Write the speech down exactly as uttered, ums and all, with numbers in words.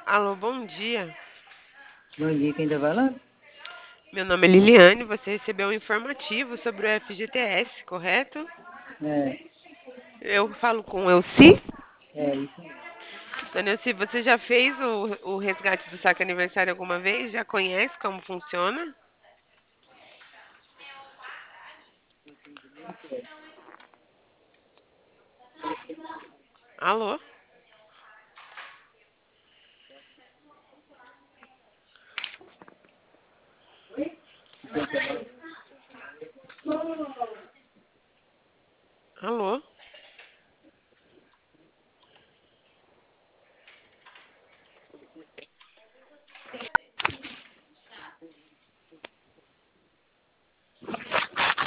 Alô, bom dia. Bom dia, quem tá falando? Meu nome é Liliane. Você recebeu um informativo sobre o F G T S, correto? É, Eu falo com Elci. é isso mesmo. Dona Elci, você já fez o, o resgate do saque aniversário alguma vez? Já conhece como funciona? Alô? Alô?